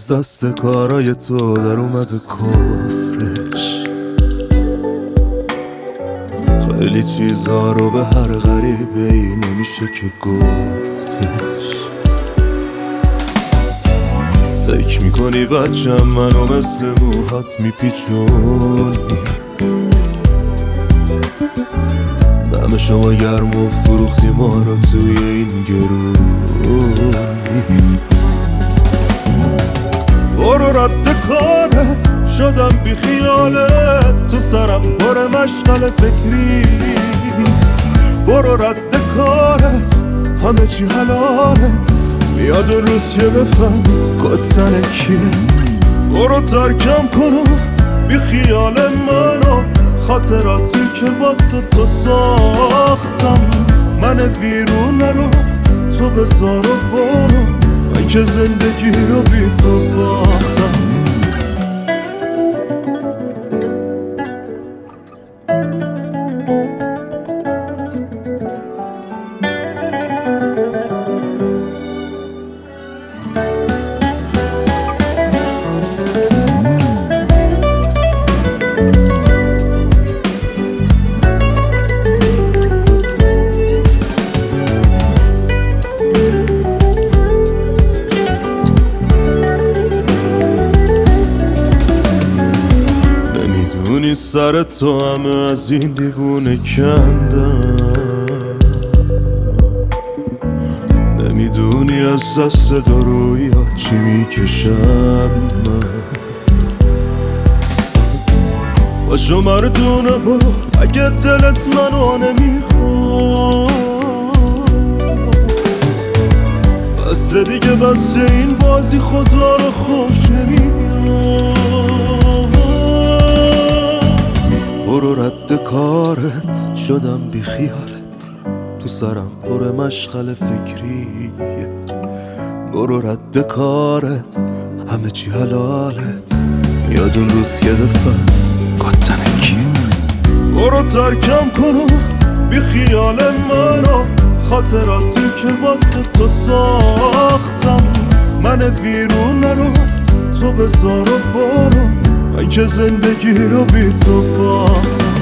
از دست کارای تو در اومده کفرش. خیلی چیزا رو به هر غریبه ای نمیشه که گفتش. فکر میکنی بچم منو مثل موهات میپیچونی، دم شما گرم و فروختی ما رو توی این گرونی. برو رد کارت شدم بی خیالت، تو سرم پر مشغل فکری. برو رد کارت همه چی حلالت، میاد اون روز که بفهم کتن کیه. برو ترکم کنم بی خیال منو، خاطراتی که واسه تو ساختم. من ویرونه رو تو بذار و برو، من که زندگی رو بی تو باختم. نمیدونی سر تو همه از این دیوونه کندم، نمیدونی از دست دارویی ها چی میکشم من. باشو مردونه برو اگه دلت منو نمیخواد، بس دیگه بس این بازی خدا رو خوش نمیاد. برو رد کارت شدم بی خیالت، تو سرم پر مشغل فکری. برو رد کارت همه چی حلالت، میاد اون روز یه دفعه کتن کی. برو ترکم کنم بی خیال منو، خاطراتی که واسه تو ساختم. من ویرونه رو تو بذار و برو، من که زندگی رو بی تو باختم.